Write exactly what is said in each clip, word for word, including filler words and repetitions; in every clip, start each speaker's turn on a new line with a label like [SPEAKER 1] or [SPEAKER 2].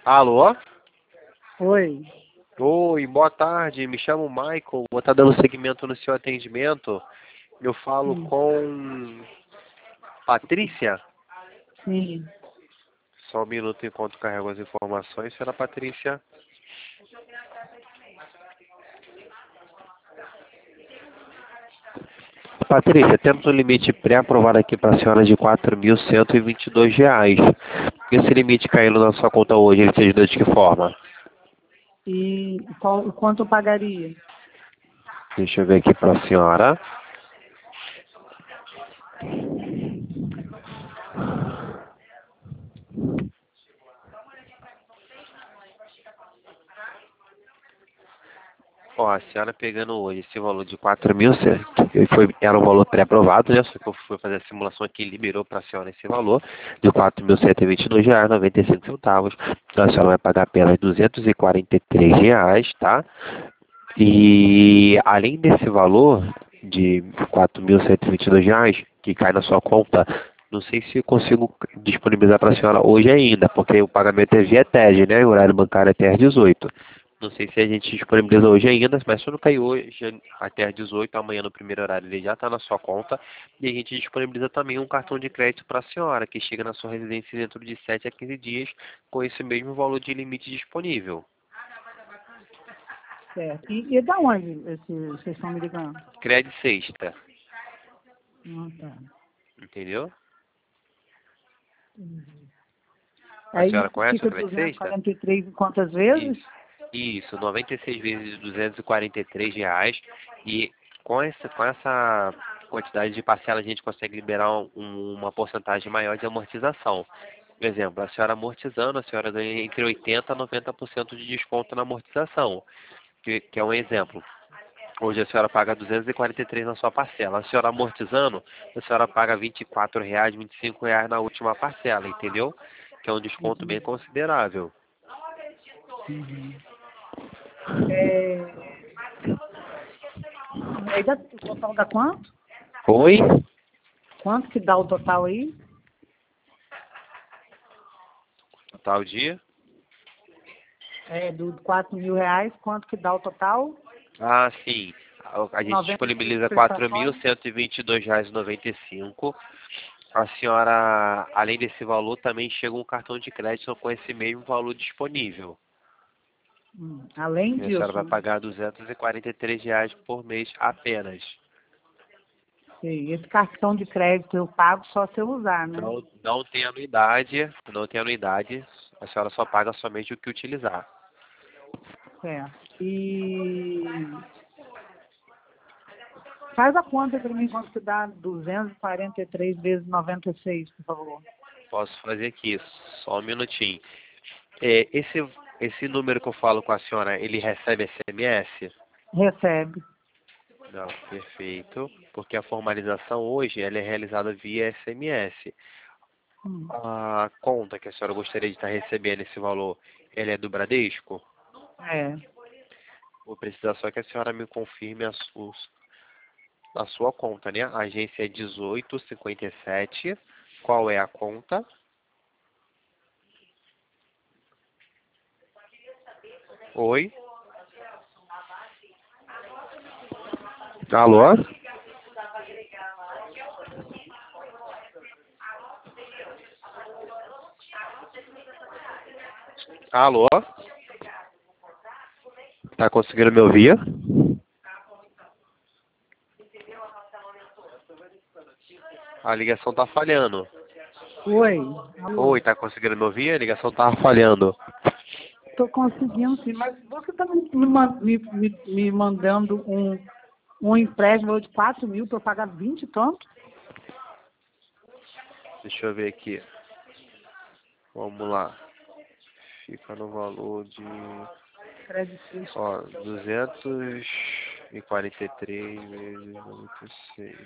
[SPEAKER 1] Alô?
[SPEAKER 2] Oi.
[SPEAKER 1] Oi, boa tarde. Me chamo Michael. Vou estar dando seguimento no seu atendimento. Eu falo
[SPEAKER 2] Sim.
[SPEAKER 1] com Patrícia.
[SPEAKER 2] Sim.
[SPEAKER 1] Só um minuto enquanto carrego as informações. Senhora Patrícia. Patrícia, temos um limite pré-aprovado aqui para a senhora de quatro mil cento e vinte e dois reais. Esse limite caindo na sua conta hoje, ele seja de que forma?
[SPEAKER 2] E qual, o quanto eu pagaria?
[SPEAKER 1] Deixa eu ver aqui para a senhora. Ó, a senhora pegando hoje esse valor de quatro mil, foi, era um valor pré-aprovado, né? Só que eu fui fazer a simulação aqui e liberou para a senhora esse valor de quatro mil cento e vinte e dois reais e noventa e cinco centavos. Então a senhora vai pagar apenas duzentos e quarenta e três reais, tá? E além desse valor de quatro mil cento e vinte e dois reais que cai na sua conta, não sei se eu consigo disponibilizar para a senhora hoje ainda, porque o pagamento é via T E D, né? O horário bancário é até às dezoito. Não sei se a gente disponibiliza hoje ainda, mas se não cair hoje até às dezoito, amanhã no primeiro horário ele já está na sua conta. E a gente disponibiliza também um cartão de crédito para a senhora, que chega na sua residência dentro de sete a quinze dias, com esse mesmo valor de limite disponível.
[SPEAKER 2] Certo. E, e da onde esse, vocês estão me ligando?
[SPEAKER 1] Crédito sexta,
[SPEAKER 2] Ah, tá.
[SPEAKER 1] entendeu?
[SPEAKER 2] Entendi.
[SPEAKER 1] A
[SPEAKER 2] Aí
[SPEAKER 1] senhora conhece o
[SPEAKER 2] fica
[SPEAKER 1] crédito
[SPEAKER 2] duzentos e
[SPEAKER 1] sexta?
[SPEAKER 2] quarenta e três em quantas vezes?
[SPEAKER 1] Isso. Isso, noventa e seis vezes de duzentos e quarenta e três reais. E com essa, com essa quantidade de parcela a gente consegue liberar um, uma porcentagem maior de amortização. Por exemplo, a senhora amortizando, a senhora ganha entre oitenta por cento a noventa por cento de desconto na amortização. Que, que é um exemplo. Hoje a senhora paga duzentos e quarenta e três na sua parcela. A senhora amortizando, a senhora paga vinte e quatro reais, vinte e cinco reais na última parcela, entendeu? Que é um desconto bem
[SPEAKER 2] Entendi.
[SPEAKER 1] considerável.
[SPEAKER 2] Uhum. É, aí dá, o total dá quanto?
[SPEAKER 1] Oi?
[SPEAKER 2] Quanto que dá o total aí?
[SPEAKER 1] Tal dia?
[SPEAKER 2] É, do quatro mil reais, quanto que dá o total?
[SPEAKER 1] Ah, sim. A a gente
[SPEAKER 2] noventa e seis
[SPEAKER 1] disponibiliza quatro mil
[SPEAKER 2] prestações?
[SPEAKER 1] cento e vinte e dois reais e noventa e cinco. A senhora, além desse valor, também chega um cartão de crédito com esse mesmo valor disponível.
[SPEAKER 2] Hum, além
[SPEAKER 1] E a senhora
[SPEAKER 2] disso,
[SPEAKER 1] vai
[SPEAKER 2] né?
[SPEAKER 1] pagar duzentos e quarenta e três reais por mês apenas.
[SPEAKER 2] Sim, esse cartão de crédito eu pago só se eu usar, né?
[SPEAKER 1] Não, não tem anuidade, não tem anuidade. A senhora só paga somente o que utilizar.
[SPEAKER 2] Certo. E faz a conta para mim quanto que dá duzentos e quarenta e três vezes noventa e seis, por favor.
[SPEAKER 1] Posso fazer aqui, só um minutinho. É, esse, esse número que eu falo com a senhora, ele recebe S M S?
[SPEAKER 2] Recebe.
[SPEAKER 1] Não, perfeito. Porque a formalização hoje ela é realizada via S M S.
[SPEAKER 2] Hum,
[SPEAKER 1] A conta que a senhora gostaria de estar recebendo esse valor, ela é do Bradesco?
[SPEAKER 2] é.
[SPEAKER 1] Vou precisar só que a senhora me confirme a, su, a sua conta, né? A agência é dezoito cinquenta e sete. Qual é a conta? Oi? Alô? Alô? Tá conseguindo me ouvir? A ligação tá falhando.
[SPEAKER 2] Oi, alô.
[SPEAKER 1] Oi, tá conseguindo me ouvir? A ligação tava falhando.
[SPEAKER 2] Estou conseguindo sim, mas você está me, me, ma- me, me- me mandando um, um empréstimo de quatro mil para eu pagar vinte e tanto?
[SPEAKER 1] Deixa eu ver aqui. Vamos lá. Fica no valor de,
[SPEAKER 2] Crédito.
[SPEAKER 1] ó, duzentos e quarenta e três vezes noventa e seis.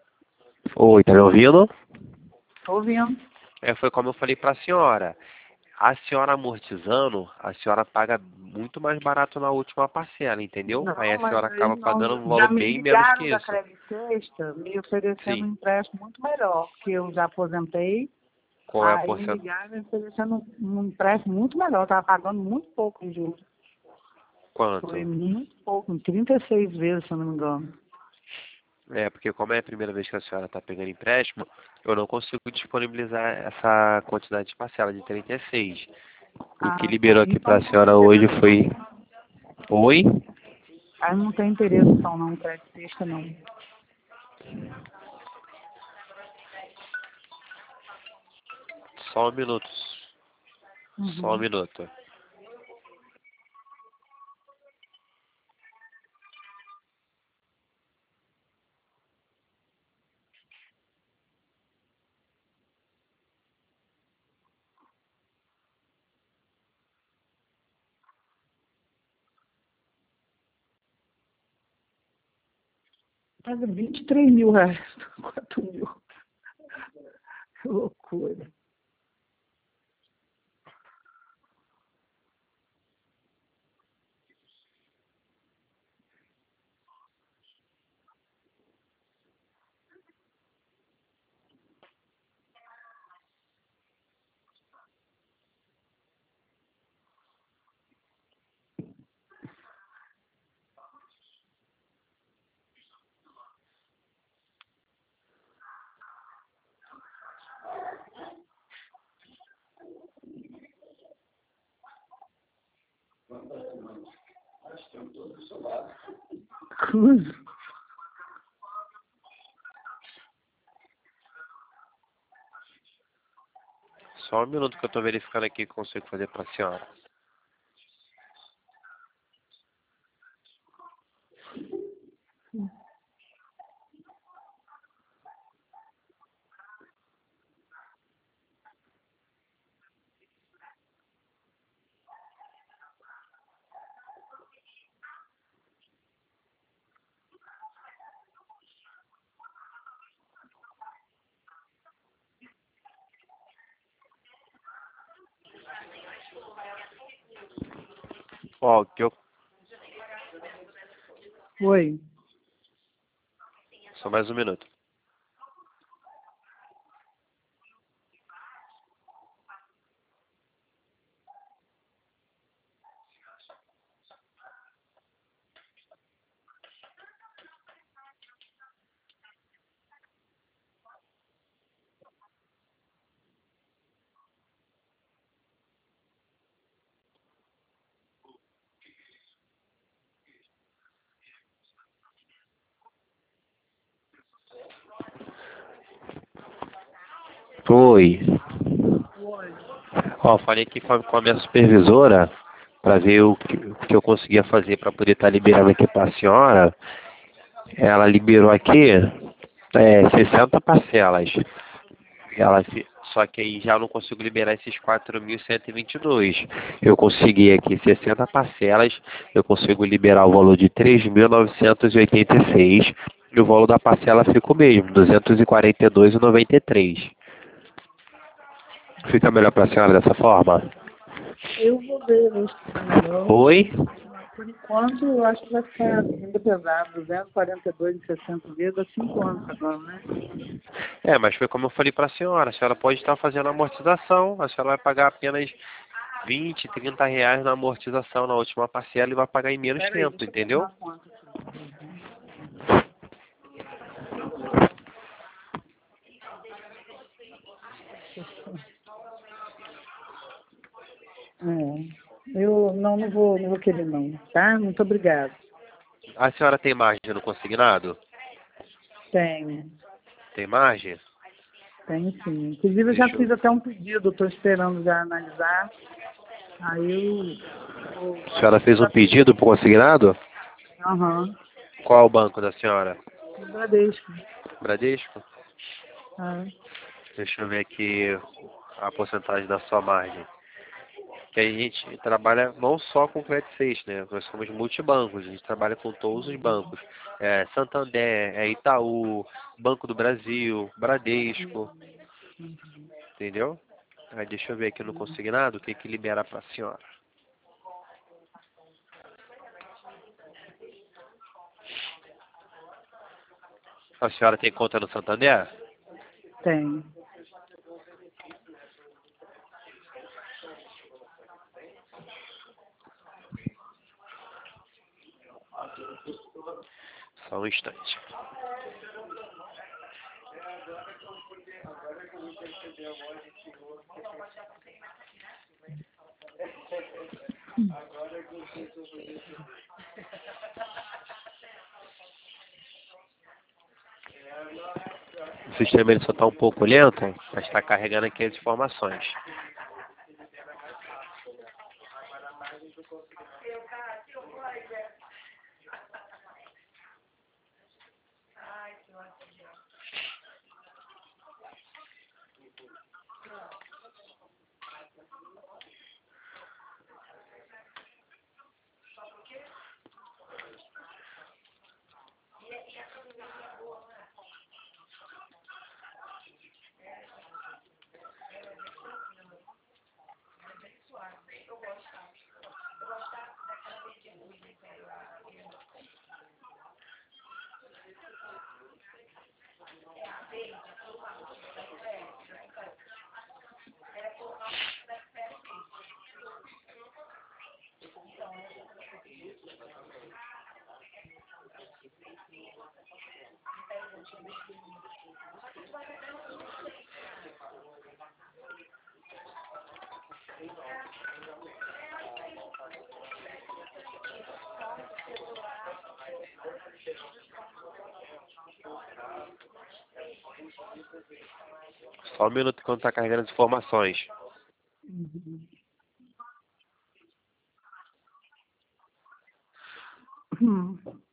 [SPEAKER 1] Oi, tá me ouvindo?
[SPEAKER 2] Estou vendo.
[SPEAKER 1] É, foi como eu falei para a senhora. A senhora amortizando, a senhora paga muito mais barato na última parcela, entendeu? Aí
[SPEAKER 2] Não,
[SPEAKER 1] a
[SPEAKER 2] mas
[SPEAKER 1] senhora
[SPEAKER 2] aí
[SPEAKER 1] acaba
[SPEAKER 2] não,
[SPEAKER 1] pagando um
[SPEAKER 2] já
[SPEAKER 1] valor
[SPEAKER 2] me
[SPEAKER 1] bem menos que
[SPEAKER 2] ligaram da
[SPEAKER 1] isso.
[SPEAKER 2] Credit Sexta me oferecendo
[SPEAKER 1] Sim.
[SPEAKER 2] um empréstimo muito melhor, porque eu já aposentei.
[SPEAKER 1] Qual é a
[SPEAKER 2] Aí me
[SPEAKER 1] porcentagem?
[SPEAKER 2] ligaram me oferecendo um um empréstimo muito melhor, eu estava pagando muito pouco em juros. Foi
[SPEAKER 1] Quanto?
[SPEAKER 2] muito pouco, trinta e seis vezes, se eu não me engano.
[SPEAKER 1] É, porque como é a primeira vez que a senhora está pegando empréstimo, eu não consigo disponibilizar essa quantidade de parcela de trinta e seis. O que
[SPEAKER 2] Ah,
[SPEAKER 1] liberou
[SPEAKER 2] tá.
[SPEAKER 1] aqui
[SPEAKER 2] Então
[SPEAKER 1] para a
[SPEAKER 2] não tem
[SPEAKER 1] senhora hoje
[SPEAKER 2] interesse então
[SPEAKER 1] foi...
[SPEAKER 2] não.
[SPEAKER 1] Oi?
[SPEAKER 2] Aí não tem interesse então não, Credit Sexta não.
[SPEAKER 1] Só um minuto. Só um
[SPEAKER 2] Uhum.
[SPEAKER 1] minuto.
[SPEAKER 2] Paga vinte e três mil reais, quatro mil. Que loucura. Cruz.
[SPEAKER 1] Só um minuto que eu estou verificando aqui o que eu consigo fazer para a senhora. Ó, o que eu...
[SPEAKER 2] Oi.
[SPEAKER 1] Só mais um minuto. Oi.
[SPEAKER 2] Oi.
[SPEAKER 1] Ó, falei aqui com a, com a minha supervisora para ver o que, o que eu conseguia fazer para poder estar liberando aqui para a senhora. Ela liberou aqui é, sessenta parcelas. Ela, fi- só que aí já não consigo liberar esses quatro mil cento e vinte e dois. Eu consegui aqui sessenta parcelas, eu consigo liberar o valor de três mil novecentos e oitenta e seis e o valor da parcela fica o mesmo, duzentos e quarenta e dois reais e noventa e três. Fica melhor para a senhora dessa forma?
[SPEAKER 2] Eu vou ver, ver se fica melhor.
[SPEAKER 1] Oi?
[SPEAKER 2] Por enquanto, eu acho que vai ficar ainda pesado. duzentos e quarenta e dois e sessenta vezes há cinco anos agora, né?
[SPEAKER 1] É, mas foi como eu falei para a senhora, a senhora pode estar fazendo amortização, a senhora vai pagar apenas vinte, trinta reais na amortização na última parcela e vai pagar em menos
[SPEAKER 2] Peraí,
[SPEAKER 1] tempo,
[SPEAKER 2] deixa eu fazer
[SPEAKER 1] entendeu?
[SPEAKER 2] uma conta aqui. É, eu não, não vou, não vou querer não, tá? Muito obrigada.
[SPEAKER 1] A senhora tem margem no consignado?
[SPEAKER 2] Tenho,
[SPEAKER 1] Tem margem?
[SPEAKER 2] tenho sim. Inclusive eu já
[SPEAKER 1] Deixa eu...
[SPEAKER 2] fiz até um pedido, estou esperando já analisar. Aí eu vou,
[SPEAKER 1] A senhora fez um
[SPEAKER 2] já fiz.
[SPEAKER 1] pedido para o consignado?
[SPEAKER 2] Aham.
[SPEAKER 1] Qual é o banco da senhora?
[SPEAKER 2] No Bradesco.
[SPEAKER 1] Bradesco?
[SPEAKER 2] Ah,
[SPEAKER 1] Deixa eu ver aqui a porcentagem da sua margem. Que a gente trabalha não só com Credit Suisse, né? Nós somos multibancos, a gente trabalha com todos os bancos. É Santander, é Itaú, Banco do Brasil, Bradesco, entendeu? Aí deixa eu ver aqui no consignado o que que libera para a senhora. A senhora tem conta no Santander?
[SPEAKER 2] Tem.
[SPEAKER 1] Só um instante. O sistema ele só está um pouco lento, mas está carregando aqui as informações. Só um minuto quando está carregando as informações.
[SPEAKER 2] Uhum.